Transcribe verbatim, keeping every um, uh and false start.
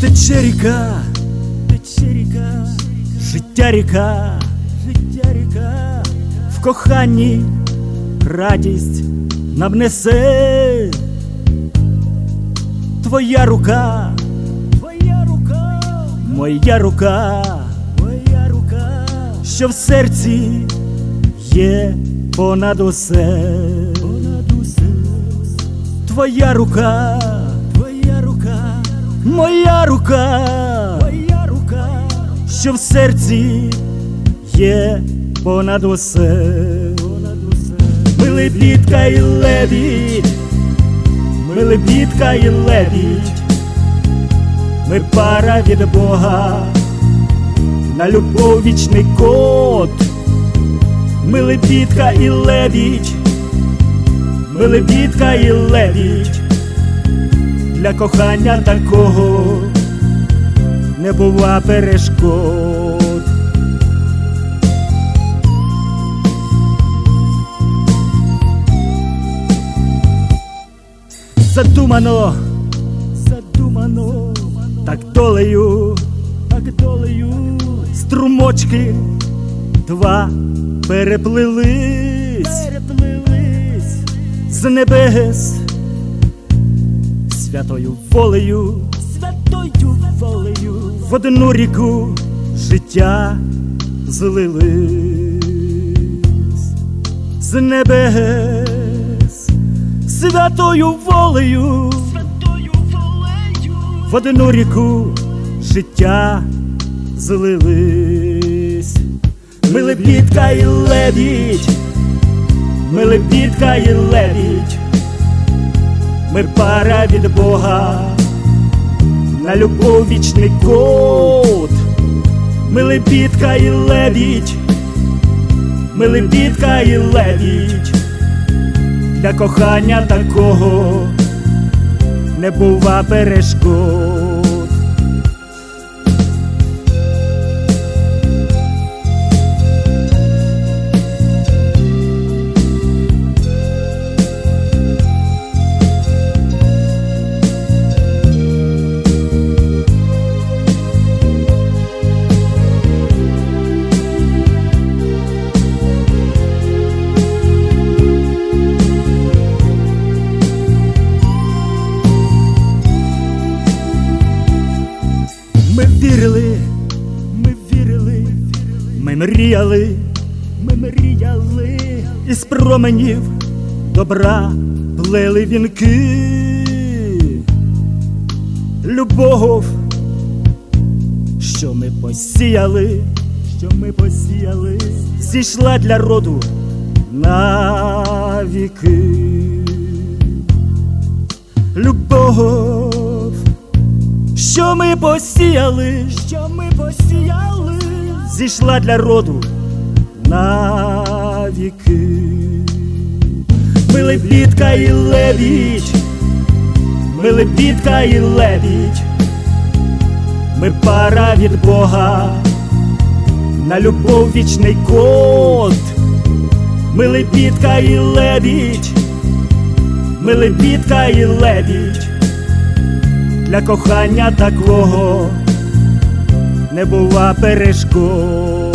Тече ріка, тече ріка, життя ріка, життя ріка, в коханні радість нам несе. Твоя рука, твоя рука, моя рука, моя рука, що в серці є понад усе, понад усе. Твоя рука, твоя рука, моя рука, моя рука, що в серці є понад усе, понад усе. Ми лебідка і лебідь, ми лебідка і лебідь, ми пара від Бога, на любов вічний код. Ми лебідка і лебідь, ми лебідка і лебідь, для кохання такого не бува перешкод. Задумано, задумано, так долею, так долею, струмочки два переплились, переплились з небес святою волею, святою волею, в одну ріку життя злились з небес святою волею, святою волею, в одну ріку життя злились. Ми лебідка і лебідь, ми лебідка і лебідь, ми пара від Бога, на любов вічний код. Ми лебідка і лебідь, ми лебідка і лебідь, для кохання такого не бува перешкод. Ми вірили, ми вірили, ми мріяли, ми мріяли, із променів добра плели вінки. Любов, що ми посіяли, що ми посіяли, зійшла для роду на віки. Любов, що ми посіяли, що ми посіяли, зійшла для роду на віки. Ми лебідка і лебідь, ми лебідка і лебідь, ми пара від Бога, на любов вічний код. Ми лебідка і лебідь, ми лебідка і лебідь, для кохання такого не бува перешкод.